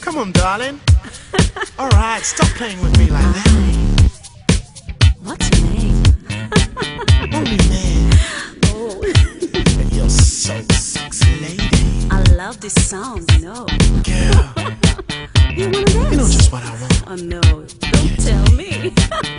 Come on, darling. All right, stop playing with me like that. What's your name? Only man. Oh, You're so sexy, lady. I love this sound, you know. Girl, You wanna dance? you know just what I want. Oh no, don't tell me.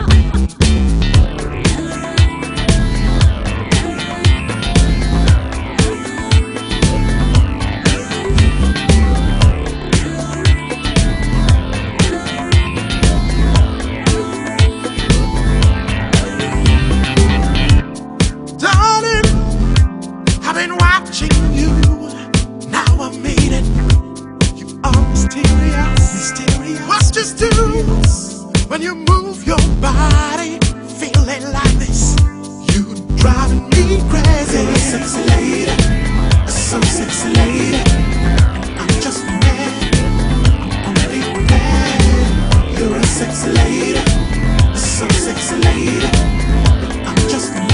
Darling, I've been watching you. Now I made it. You are mysterious, mysterious. What's just do when you move your body, feeling like this? You driving me crazy. You're a sexy lady, so sexy lady. I'm just mad, I'm only mad. You're a sexy lady, so sexy lady. I'm just mad.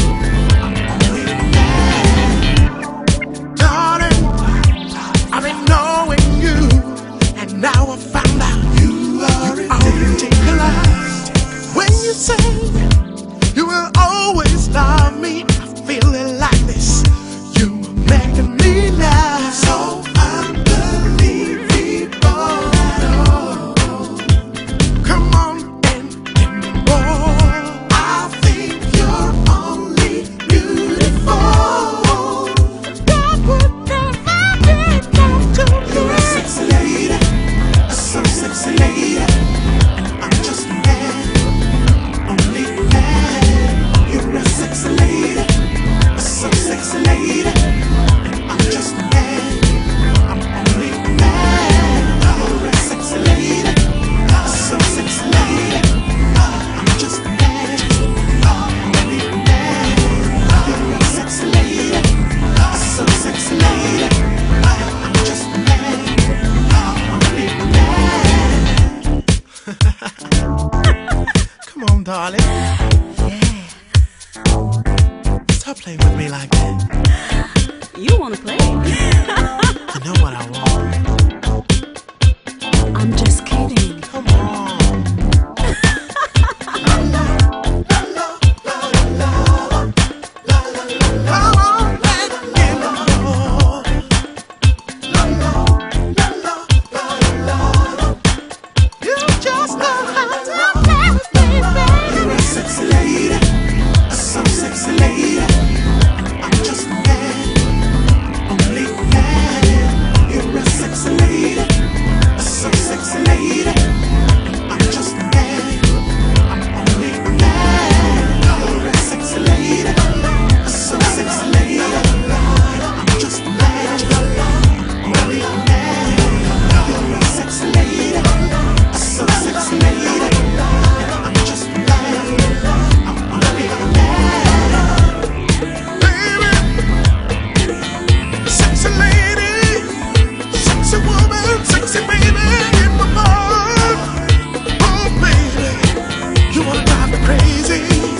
I've been knowing you, and now I found out you are ridiculous. When you say you will always love me, I feel it like this. You making me laugh so unbelievable at all. Come on and give me more. I think you're only beautiful. That would never be done to me. You're a sexy lady, so sexy lady. I'm just mad, only mad. You're a sexy lady, so sexy lady. I'm just mad, I'm only mad. You're a sexy lady, so sexy lady. I'm just mad, only mad. You're a sexy lady, so sexy lady. I'm just mad, only mad. Come on, darling. Yeah, Stop playing with me like that. you wanna play? You know what I want. I'm just kidding. Come on. Come on, let's get more. You just know how to dance, baby. You're a sexy lady, so sexy lady. I'm just mad, only mad. You're a sexy lady, so sexy lady. I'm just mad, I'm only mad. You're a sexy lady, so sexy lady. I'm just mad, only mad. You're a sexy lady, so sexy lady. I'm just mad, I'm only mad. Baby, sexy lady, sexy woman, sexy baby in my mind. Oh baby, you wanna drive me crazy.